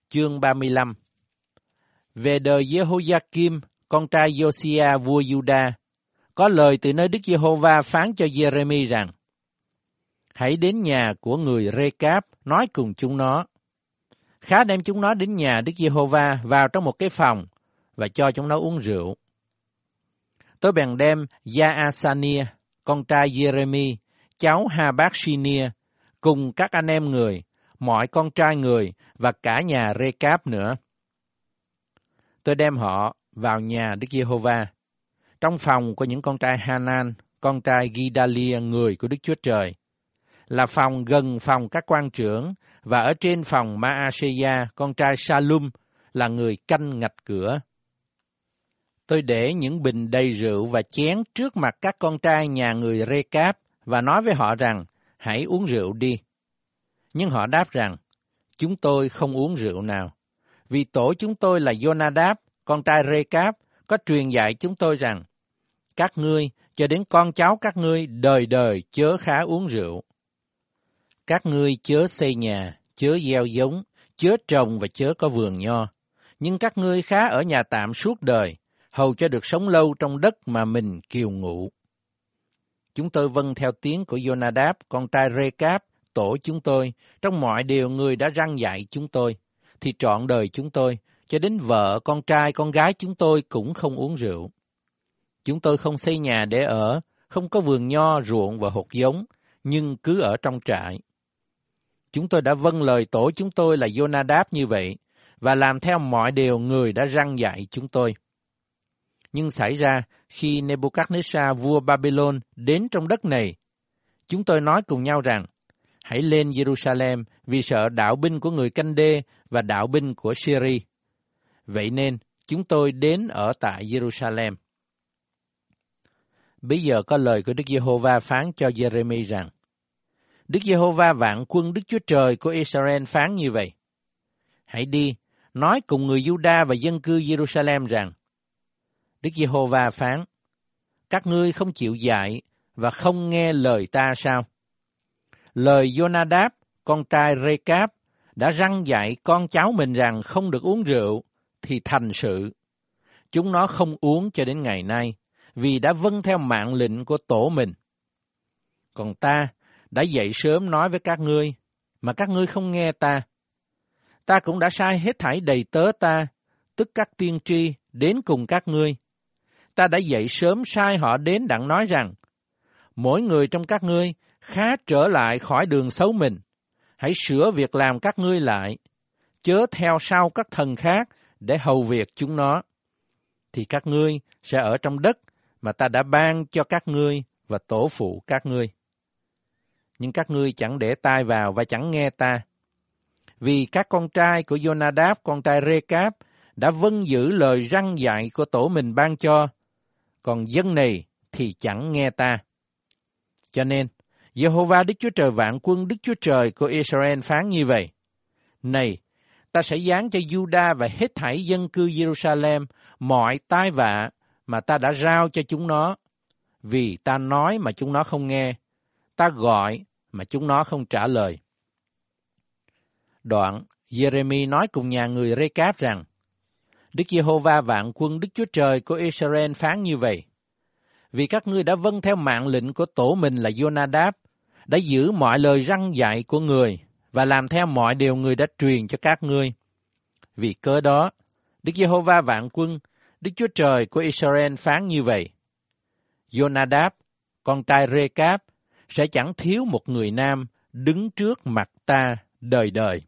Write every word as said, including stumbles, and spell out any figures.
Chương ba mươi lăm. Về đời Jehoiakim, con trai Josiah vua Juda, có lời từ nơi Đức Giê-hô-va phán cho Giê-rê-mi rằng: Hãy đến nhà của người Rê-cáp nói cùng chúng nó. Khá đem chúng nó đến nhà Đức Giê-hô-va vào trong một cái phòng và cho chúng nó uống rượu. Tôi bèn đem Gia-a-sa-nia, con trai Giê-rê-mi, cháu Ha-bát-shi-nia, cùng các anh em người, mọi con trai người và cả nhà Rê-cáp nữa. Tôi đem họ vào nhà Đức Giê-hô-va, trong phòng của những con trai Hanan, con trai Ghi-đa-lia, người của Đức Chúa Trời, là phòng gần phòng các quan trưởng, và ở trên phòng Ma-a-sê-ya, con trai Sa-lum, là người canh ngạch cửa. Tôi để những bình đầy rượu và chén trước mặt các con trai nhà người Rê-cáp và nói với họ rằng: hãy uống rượu đi. Nhưng họ đáp rằng: chúng tôi không uống rượu nào, vì tổ chúng tôi là Jonadab, con trai Rê-cáp, có truyền dạy chúng tôi rằng: các ngươi cho đến con cháu các ngươi đời đời chớ khá uống rượu. Các ngươi chớ xây nhà, chớ gieo giống, chớ trồng và chớ có vườn nho, nhưng các ngươi khá ở nhà tạm suốt đời, hầu cho được sống lâu trong đất mà mình kiều ngụ. Chúng tôi vâng theo tiếng của Jonadab, con trai Rê-cáp, tổ chúng tôi, trong mọi điều người đã răn dạy chúng tôi, thì trọn đời chúng tôi, cho đến vợ, con trai, con gái chúng tôi cũng không uống rượu. Chúng tôi không xây nhà để ở, không có vườn nho, ruộng và hột giống, nhưng cứ ở trong trại. Chúng tôi đã vâng lời tổ chúng tôi là Jonadab như vậy, và làm theo mọi điều người đã răn dạy chúng tôi. Nhưng xảy ra, khi Nebuchadnezzar vua Babylon đến trong đất này, chúng tôi nói cùng nhau rằng: hãy lên Jerusalem vì sợ đạo binh của người Canh-đê và đạo binh của Syri. Vậy nên, chúng tôi đến ở tại Jerusalem. Bây giờ có lời của Đức Giê-hô-va phán cho Giê-rê-mi rằng: Đức Giê-hô-va vạn quân Đức Chúa Trời của Israel phán như vậy: hãy đi, nói cùng người Giu-đa và dân cư Jerusalem rằng: Đức Giê-hô-va phán: các ngươi không chịu dạy và không nghe lời ta sao? Lời Jonadab, con trai Rê-cáp, đã răn dạy con cháu mình rằng không được uống rượu, thì thành sự. Chúng nó không uống cho đến ngày nay, vì đã vâng theo mạng lệnh của tổ mình. Còn ta đã dậy sớm nói với các ngươi, mà các ngươi không nghe ta. Ta cũng đã sai hết thảy đầy tớ ta, tức các tiên tri, đến cùng các ngươi. Ta đã dậy sớm sai họ đến đặng nói rằng: mỗi người trong các ngươi khá trở lại khỏi đường xấu mình, hãy sửa việc làm các ngươi lại, chớ theo sau các thần khác để hầu việc chúng nó. Thì các ngươi sẽ ở trong đất mà ta đã ban cho các ngươi và tổ phụ các ngươi. Nhưng các ngươi chẳng để tai vào và chẳng nghe ta. Vì các con trai của Jonadab, con trai Rê-cáp, đã vâng giữ lời răn dạy của tổ mình ban cho, còn dân này thì chẳng nghe ta. Cho nên, Giê-hô-va Đức Chúa Trời vạn quân Đức Chúa Trời của Israel phán như vậy: này, ta sẽ giáng cho Giu-đa và hết thảy dân cư Jerusalem mọi tai vạ mà ta đã rao cho chúng nó, vì ta nói mà chúng nó không nghe, ta gọi mà chúng nó không trả lời. Đoạn, Giê-rê-mi nói cùng nhà người Rê-cáp rằng: Đức Giê-hô-va vạn quân Đức Chúa Trời của Israel phán như vậy: vì các ngươi đã vâng theo mạng lệnh của tổ mình là Jonadab, đã giữ mọi lời răn dạy của người và làm theo mọi điều người đã truyền cho các ngươi. Vì cớ đó, Đức Giê-hô-va vạn quân Đức Chúa Trời của Israel phán như vậy: Jonadab, con trai Rê-cáp, sẽ chẳng thiếu một người nam đứng trước mặt ta đời đời.